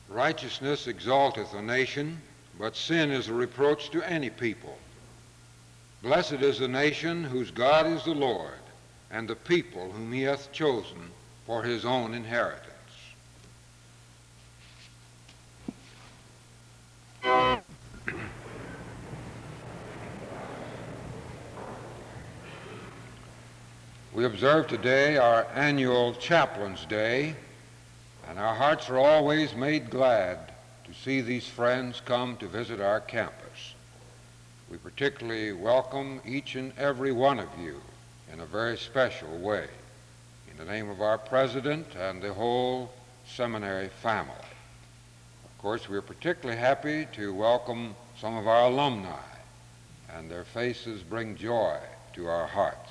Righteousness exalteth a nation, but sin is a reproach to any people. Blessed is the nation whose God is the Lord, and the people whom he hath chosen for his own inheritance. We observe today our annual Chaplains' Day, and our hearts are always made glad to see these friends come to visit our campus. We particularly welcome each and every one of you in a very special way, in the name of our president and the whole seminary family. Of course, we're particularly happy to welcome some of our alumni, and their faces bring joy to our hearts.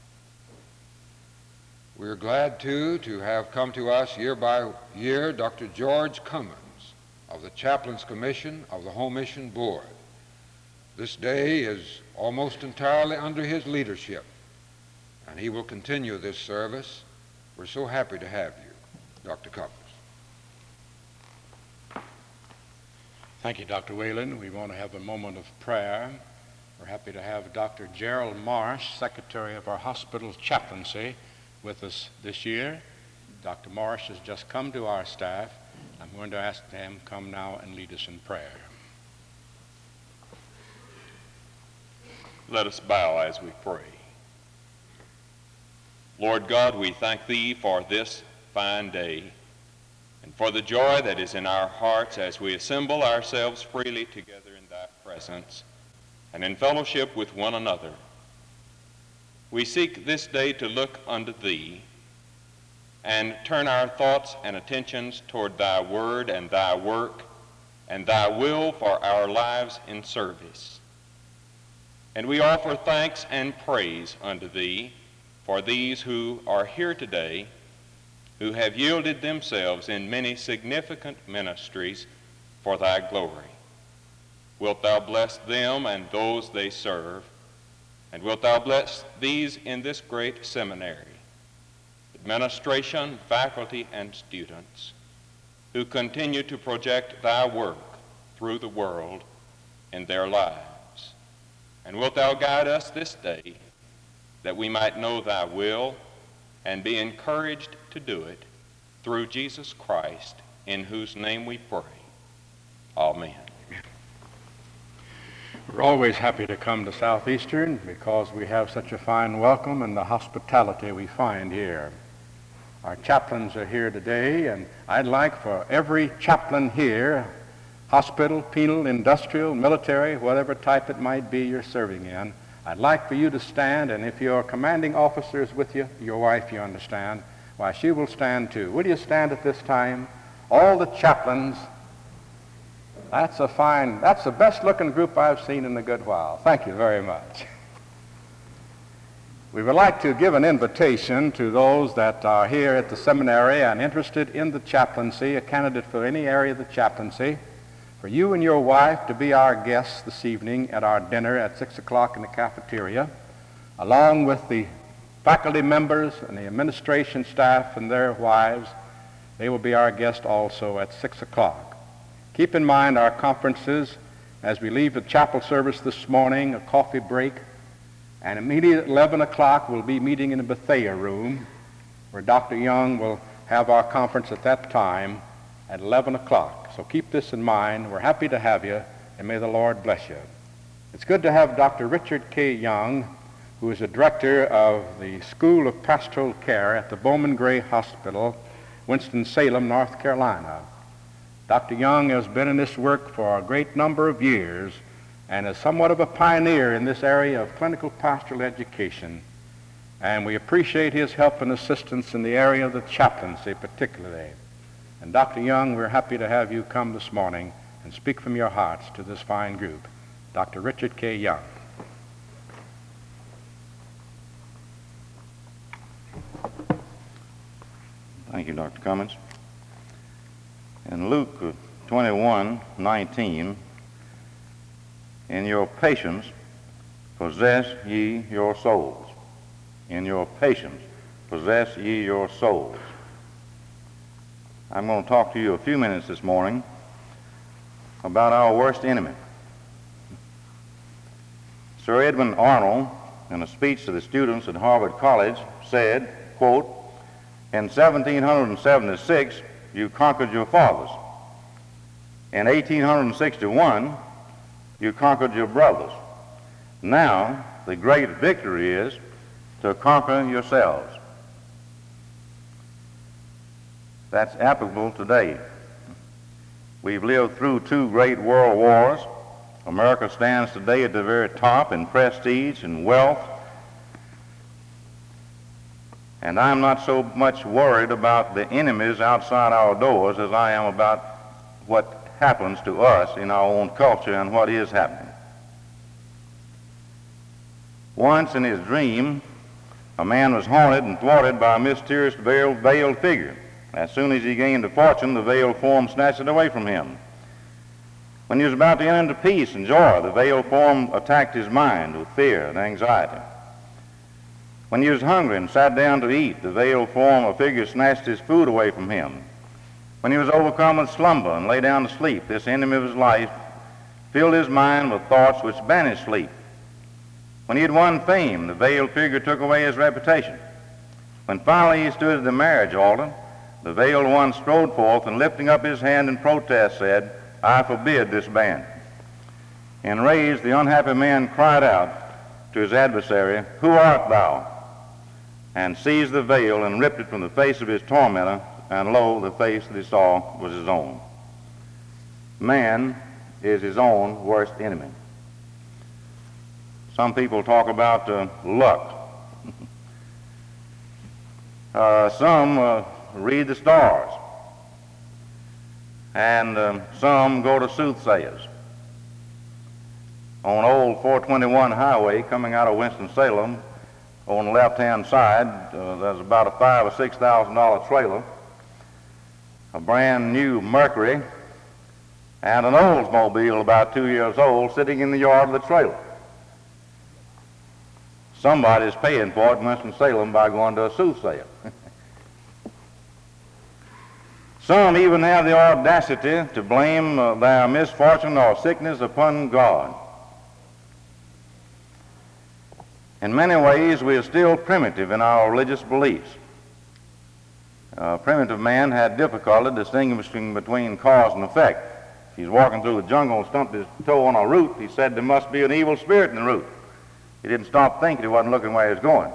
We are glad, too, to have come to us year by year Dr. George Cummins of the Chaplains Commission of the Home Mission Board. This day is almost entirely under his leadership, and he will continue this service. We're so happy to have you, Dr. Cummins. Thank you, Dr. Whalen. We want to have a moment of prayer. We're happy to have Dr. Gerald Marsh, Secretary of our hospital chaplaincy, with us this year. Dr. Marsh has just come to our staff. I'm going to ask him to come now and lead us in prayer. Let us bow as we pray. Lord God, we thank Thee for this fine day and for the joy that is in our hearts as we assemble ourselves freely together in Thy presence and in fellowship with one another. We seek this day to look unto Thee and turn our thoughts and attentions toward Thy word and Thy work and Thy will for our lives in service. And we offer thanks and praise unto Thee for these who are here today, who have yielded themselves in many significant ministries for Thy glory. Wilt Thou bless them and those they serve, and wilt Thou bless these in this great seminary, administration, faculty, and students, who continue to project Thy work through the world in their lives. And wilt Thou guide us this day, that we might know Thy will and be encouraged to do it through Jesus Christ, in whose name we pray. Amen. We're always happy to come to Southeastern because we have such a fine welcome and the hospitality we find here. Our chaplains are here today, and I'd like for every chaplain here, hospital, penal, industrial, military, whatever type it might be you're serving in, I'd like for you to stand, and if your commanding officer is with you, your wife, you understand, why, she will stand too. Will you stand at this time? All the chaplains. That's the best looking group I've seen in a good while. Thank you very much. We would like to give an invitation to those that are here at the seminary and interested in the chaplaincy, a candidate for any area of the chaplaincy, for you and your wife to be our guests this evening at our dinner at 6 o'clock in the cafeteria, along with the faculty members and the administration staff and their wives. They will be our guests also at 6 o'clock. Keep in mind our conferences as we leave the chapel service this morning, a coffee break, and immediately at 11 o'clock we'll be meeting in the Bethea room, where Dr. Young will have our conference at that time at 11 o'clock. So keep this in mind. We're happy to have you, and may the Lord bless you. It's good to have Dr. Richard K. Young, who is the director of the School of Pastoral Care at the Bowman Gray Hospital, Winston-Salem, North Carolina. Dr. Young has been in this work for a great number of years and is somewhat of a pioneer in this area of clinical pastoral education. And we appreciate his help and assistance in the area of the chaplaincy particularly. And Dr. Young, we're happy to have you come this morning and speak from your hearts to this fine group. Dr. Richard K. Young. Thank you, Dr. Cummins. In Luke 21:19, in your patience possess ye your souls. In your patience possess ye your souls. I'm going to talk to you a few minutes this morning about our worst enemy. Sir Edwin Arnold, in a speech to the students at Harvard College, said, quote, "In 1776, you conquered your fathers. In 1861, you conquered your brothers. Now, the great victory is to conquer yourselves." That's applicable today. We've lived through 2 great world wars. America stands today at the very top in prestige and wealth. And I'm not so much worried about the enemies outside our doors as I am about what happens to us in our own culture and what is happening. Once in his dream, a man was haunted and thwarted by a mysterious veiled figure. As soon as he gained a fortune, the veiled form snatched it away from him. When he was about to enter into peace and joy, the veiled form attacked his mind with fear and anxiety. When he was hungry and sat down to eat, the veiled form or figure snatched his food away from him. When he was overcome with slumber and lay down to sleep, this enemy of his life filled his mind with thoughts which banished sleep. When he had won fame, the veiled figure took away his reputation. When finally he stood at the marriage altar, the veiled one strode forth and, lifting up his hand in protest, said, "I forbid this band." Enraged, the unhappy man cried out to his adversary, "Who art thou?" and seized the veil and ripped it from the face of his tormentor, and lo, the face that he saw was his own. Man is his own worst enemy. Some people talk about luck. Some read the stars, and some go to soothsayers. On old 421 highway coming out of Winston-Salem, on the left-hand side, there's about a $5,000 or $6,000 trailer, a brand new Mercury, and an Oldsmobile about 2 years old sitting in the yard of the trailer. Somebody's paying for it in Winston-Salem by going to a soothsayer. Some even have the audacity to blame their misfortune or sickness upon God. In many ways, we are still primitive in our religious beliefs. Primitive man had difficulty distinguishing between cause and effect. If he's walking through the jungle and stumped his toe on a root, he said there must be an evil spirit in the root. He didn't stop thinking, he wasn't looking where he was going.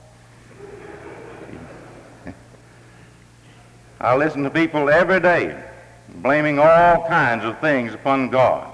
I listen to people every day blaming all kinds of things upon God.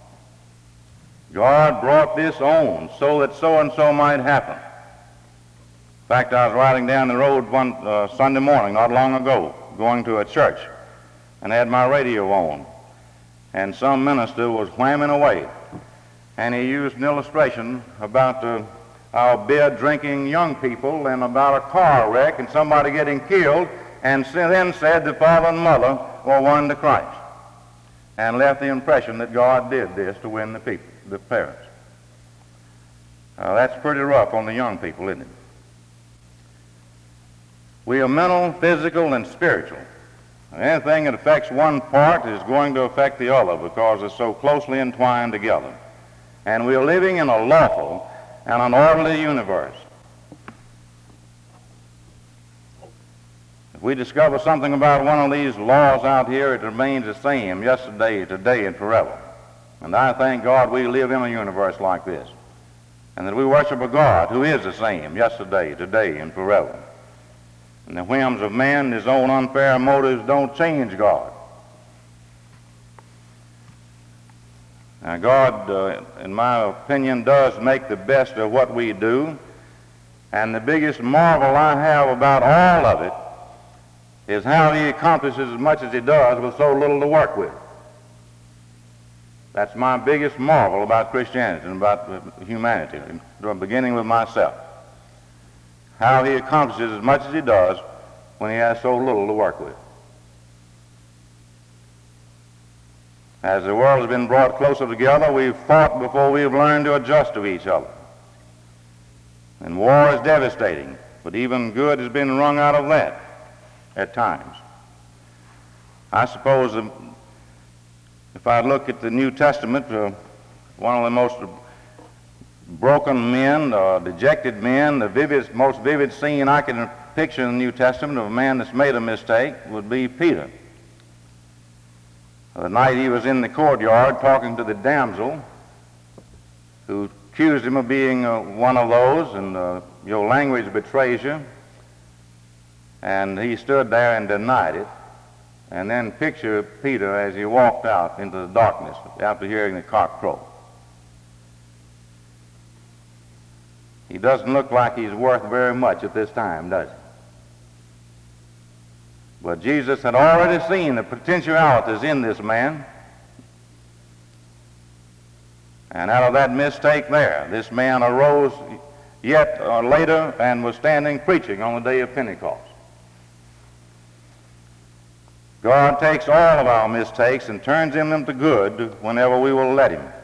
God brought this on so that so-and-so might happen. In fact, I was riding down the road one Sunday morning not long ago, going to a church, and had my radio on, and some minister was whamming away, and he used an illustration about our beer-drinking young people and about a car wreck and somebody getting killed, and then said the father and mother were won to Christ, and left the impression that God did this to win the people, the parents. That's pretty rough on the young people, isn't it? We are mental, physical, and spiritual. Anything that affects one part is going to affect the other because they're so closely entwined together. And we are living in a lawful and an orderly universe. If we discover something about one of these laws out here, it remains the same yesterday, today, and forever. And I thank God we live in a universe like this, and that we worship a God who is the same yesterday, today, and forever. And the whims of man and his own unfair motives don't change God. Now, God, in my opinion, does make the best of what we do, and the biggest marvel I have about all of it is how he accomplishes as much as he does with so little to work with. That's my biggest marvel about Christianity and about humanity, beginning with myself. How he accomplishes as much as he does when he has so little to work with. As the world has been brought closer together, we've fought before we've learned to adjust to each other. And war is devastating, but even good has been wrung out of that at times. I suppose if I look at the New Testament, one of the most broken men, dejected men, the most vivid scene I can picture in the New Testament of a man that's made a mistake would be Peter. The night he was in the courtyard talking to the damsel who accused him of being one of those, and your language betrays you. And he stood there and denied it. And then picture Peter as he walked out into the darkness after hearing the cock crow. He doesn't look like he's worth very much at this time, does he? But Jesus had already seen the potentialities in this man. And out of that mistake there, this man arose yet later and was standing preaching on the day of Pentecost. God takes all of our mistakes and turns them to good whenever we will let him.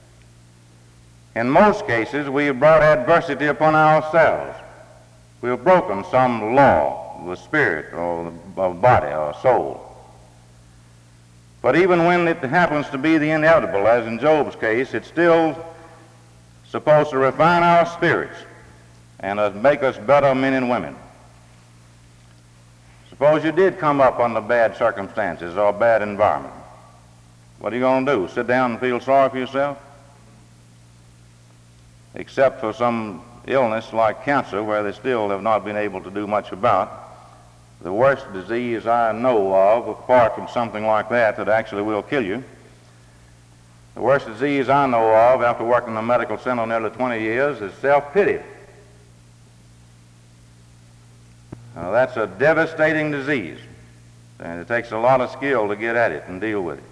In most cases, we have brought adversity upon ourselves. We have broken some law of the spirit or the body or soul. But even when it happens to be the inevitable, as in Job's case, it's still supposed to refine our spirits and make us better men and women. Suppose you did come up under bad circumstances or a bad environment. What are you going to do? Sit down and feel sorry for yourself? Except for some illness like cancer, where they still have not been able to do much about. The worst disease I know of, apart from something like that actually will kill you, the worst disease I know of after working in the medical center nearly 20 years is self-pity. Now, that's a devastating disease, and it takes a lot of skill to get at it and deal with it.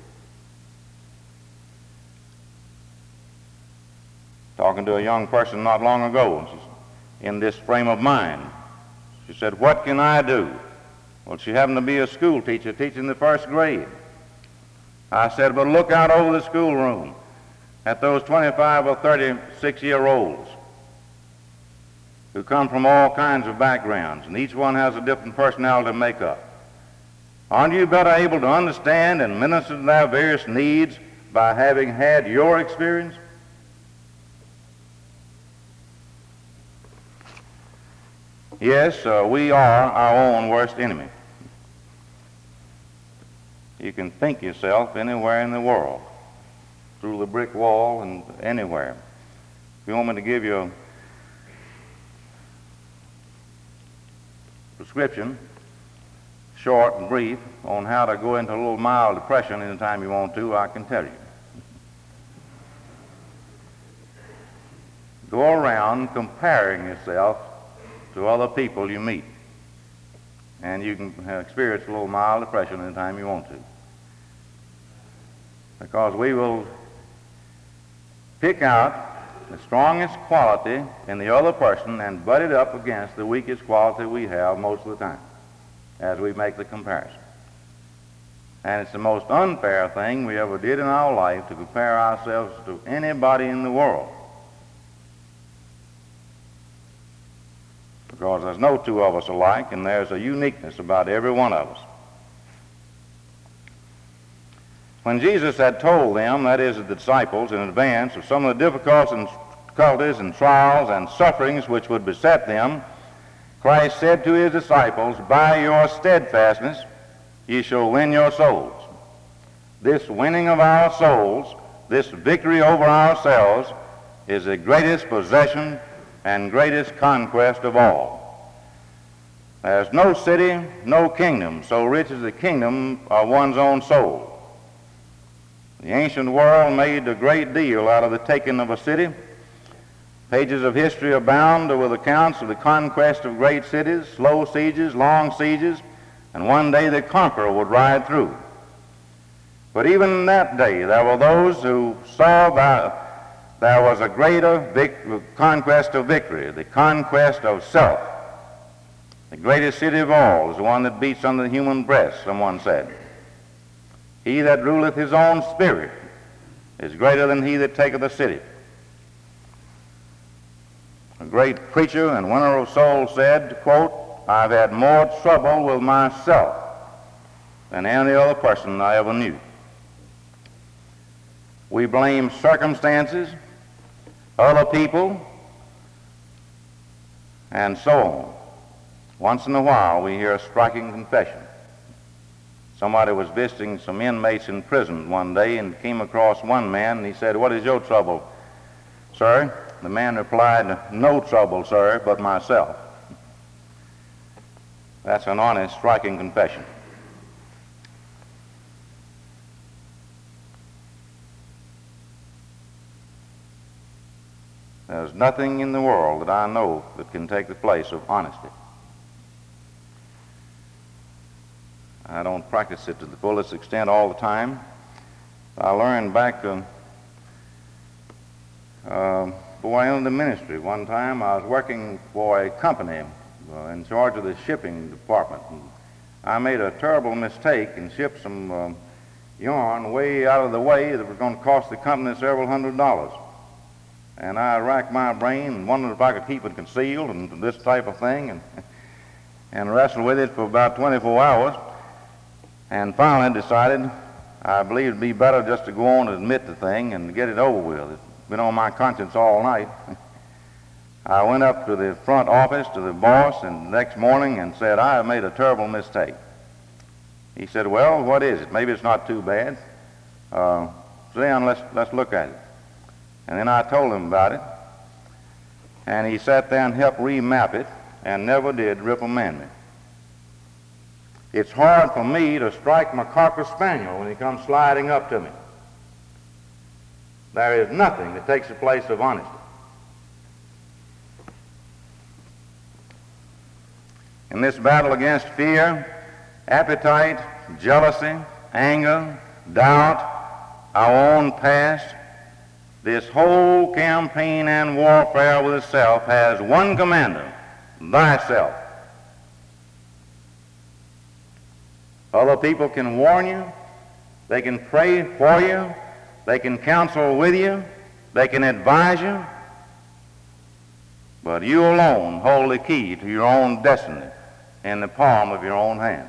Talking to a young person not long ago, and she's in this frame of mind. She said, "What can I do?" Well, she happened to be a school teacher teaching the first grade. I said, "But look out over the schoolroom at those 25 or 36-year-olds who come from all kinds of backgrounds, and each one has a different personality makeup. Aren't you better able to understand and minister to their various needs by having had your experience?" Yes, we are our own worst enemy. You can think yourself anywhere in the world, through the brick wall and anywhere. If you want me to give you a prescription, short and brief, on how to go into a little mild depression anytime you want to, I can tell you. Go around comparing yourself to other people you meet, and you can experience a little mild depression anytime you want to. Because we will pick out the strongest quality in the other person and butt it up against the weakest quality we have most of the time as we make the comparison. And it's the most unfair thing we ever did in our life to compare ourselves to anybody in the world. Because there's no two of us alike, and there's a uniqueness about every one of us. When Jesus had told them, that is, the disciples, in advance of some of the difficulties and trials and sufferings which would beset them, Christ said to his disciples, "By your steadfastness ye shall win your souls." This winning of our souls, this victory over ourselves, is the greatest possession and greatest conquest of all. There's no city, no kingdom so rich as the kingdom of one's own soul. The ancient world made a great deal out of the taking of a city. Pages of history abound with accounts of the conquest of great cities, slow sieges, long sieges, and one day the conqueror would ride through. But even in that day, there were those who saw that there was a greater conquest of victory, the conquest of self. The greatest city of all is the one that beats under the human breast, someone said. He that ruleth his own spirit is greater than he that taketh a city. A great preacher and winner of souls said, quote, "I've had more trouble with myself than any other person I ever knew. We blame circumstances, other people, and so on. Once in a while, we hear a striking confession. Somebody was visiting some inmates in prison one day and came across one man, and he said, "What is your trouble, sir?" The man replied, "No trouble, sir, but myself." That's an honest, striking confession. There's nothing in the world that I know that can take the place of honesty. I don't practice it to the fullest extent all the time. I learned back before I entered the ministry. One time I was working for a company in charge of the shipping department. And I made a terrible mistake and shipped some yarn way out of the way that was going to cost the company several $100s. And I racked my brain and wondered if I could keep it concealed and this type of thing, and wrestled with it for about 24 hours. And finally decided I believe it'd be better just to go on and admit the thing and get it over with. It's been on my conscience all night. I went up to the front office to the boss and the next morning and said, "I have made a terrible mistake." He said, "Well, what is it? Maybe it's not too bad. Sit down, let's look at it." And then I told him about it, and he sat there and helped remap it and never did reprimand me. It's hard for me to strike my Cocker Spaniel when he comes sliding up to me. There is nothing that takes the place of honesty. In this battle against fear, appetite, jealousy, anger, doubt, our own past, this whole campaign and warfare with itself has one commander: thyself. Other people can warn you, they can pray for you, they can counsel with you, they can advise you, but you alone hold the key to your own destiny in the palm of your own hand.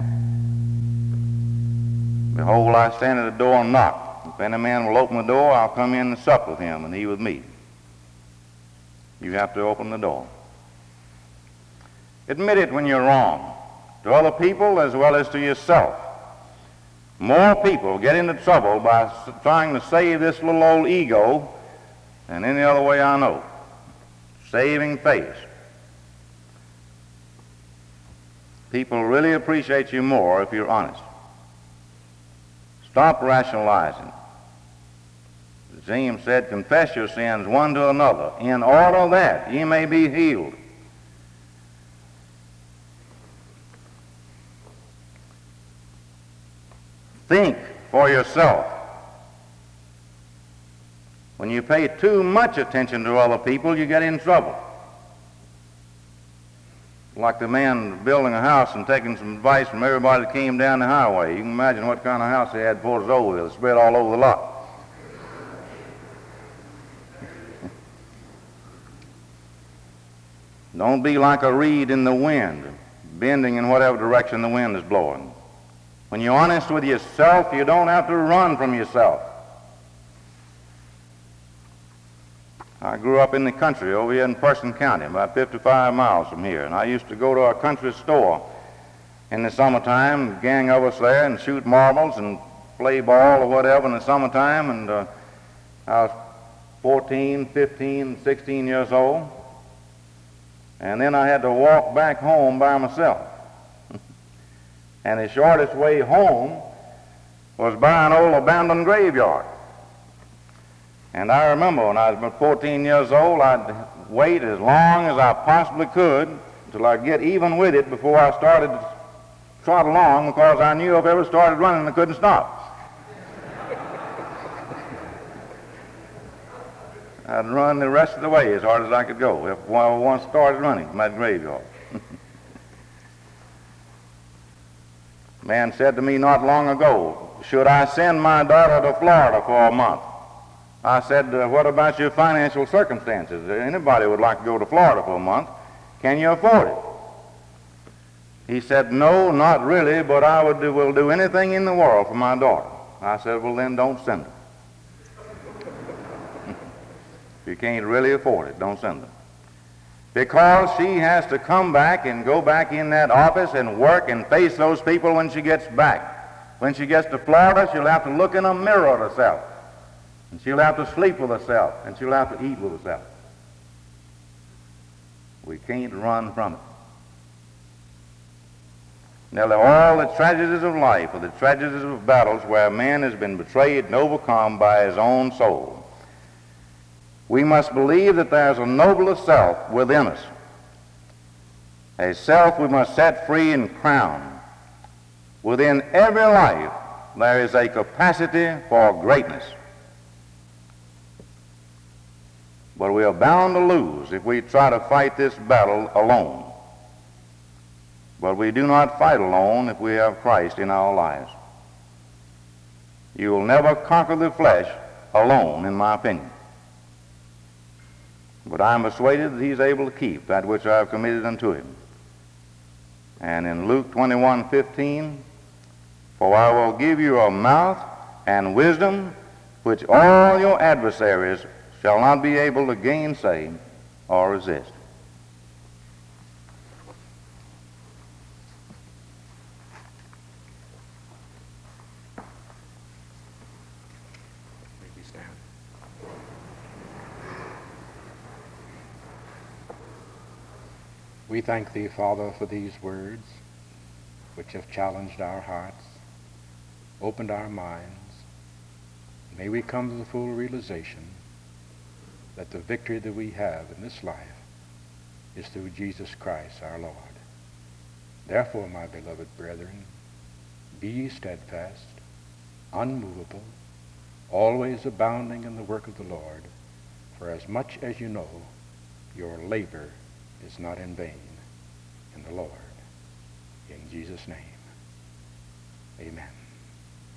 "Behold, I stand at the door and knock. If any man will open the door, I'll come in and sup with him, and he with me." You have to open the door. Admit it when you're wrong, to other people as well as to yourself. More people get into trouble by trying to save this little old ego than any other way I know. Saving face. People really appreciate you more if you're honest. Stop rationalizing. James said, "Confess your sins one to another, in order that ye may be healed." Think for yourself. When you pay too much attention to other people, you get in trouble. Like the man building a house and taking some advice from everybody that came down the highway. You can imagine what kind of house he had before it was over with. It spread all over the lot. Don't be like a reed in the wind, bending in whatever direction the wind is blowing. When you're honest with yourself, you don't have to run from yourself. I grew up in the country over here in Person County, about 55 miles from here, and I used to go to a country store in the summertime, a gang of us there, and shoot marbles and play ball or whatever in the summertime, and I was 14, 15, 16 years old, and then I had to walk back home by myself. And the shortest way home was by an old abandoned graveyard. And I remember when I was about 14 years old, I'd wait as long as I possibly could until I'd get even with it before I started to trot along, because I knew if I ever started running, I couldn't stop. I'd run the rest of the way as hard as I could go if I once started running from that graveyard. A man said to me not long ago, "Should I send my daughter to Florida for a month?" I said, "What about your financial circumstances? Anybody would like to go to Florida for a month. Can you afford it?" He said, "No, not really, but I will do anything in the world for my daughter." I said, "Well, then don't send her. If you can't really afford it, don't send her. Because she has to come back and go back in that office and work and face those people when she gets back. When she gets to Florida, she'll have to look in a mirror at herself. And she'll have to sleep with herself. And she'll have to eat with herself. We can't run from it. Nearly all the tragedies of life are the tragedies of battles where man has been betrayed and overcome by his own soul. We must believe that there's a nobler self within us, a self we must set free and crown. Within every life, there is a capacity for greatness. But we are bound to lose if we try to fight this battle alone. But we do not fight alone if we have Christ in our lives. You will never conquer the flesh alone, in my opinion. But I am persuaded that he's able to keep that which I have committed unto him. And in Luke 21:15, "For I will give you a mouth and wisdom which all your adversaries shall not be able to gainsay or resist." We thank thee, Father, for these words which have challenged our hearts, opened our minds. May we come to the full realization that the victory that we have in this life is through Jesus Christ our Lord. Therefore, my beloved brethren, be ye steadfast, unmovable, always abounding in the work of the Lord, for as much as you know your labor is not in vain in the Lord. In Jesus' name, amen.